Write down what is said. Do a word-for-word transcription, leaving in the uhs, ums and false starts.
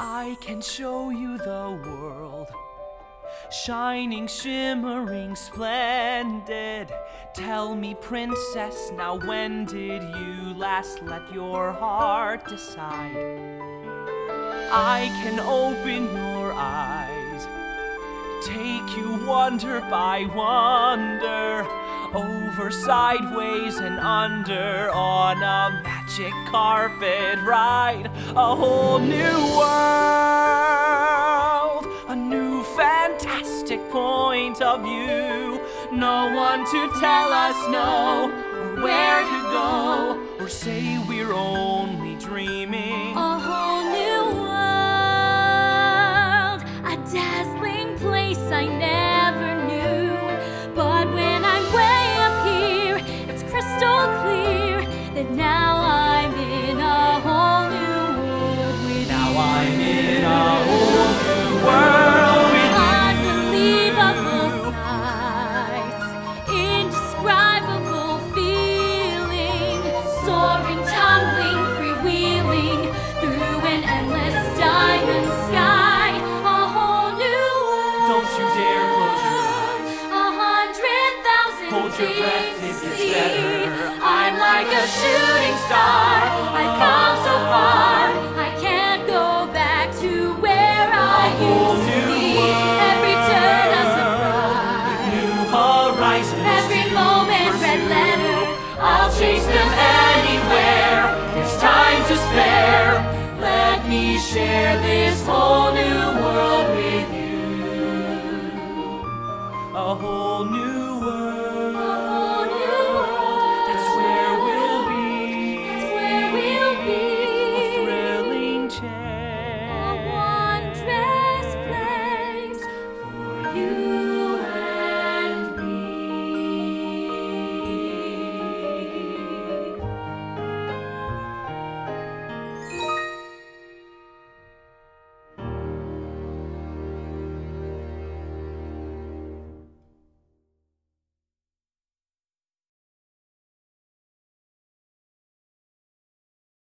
I can show you the world, shining, shimmering, splendid. Tell me, princess, now when did you last let your heart decide? I can open your eyes, take you wonder by wonder, over, sideways, and under, on a magic carpet ride. A whole new world, a new fantastic point of view. No one to tell us no, or where to go, or say we're only dreaming. A whole new world, a dazzling place I never knew. But when I'm way up here, it's crystal clear that now I'm in a whole new world with Now you. I'm in a whole new world with Unbelievable sights, indescribable feeling, soaring, tumbling, freewheeling through an endless diamond sky. A whole new world. Don't you dare close your eyes. A hundred thousand Hold your breath, things it to gets see. better. I'm like a shooting star. I've come so far. I can't go back to where I whole used to new be. world. Every turn a surprise. New horizons. Every moment red letter. I'll chase them anywhere. There's time to spare. Let me share this whole new world.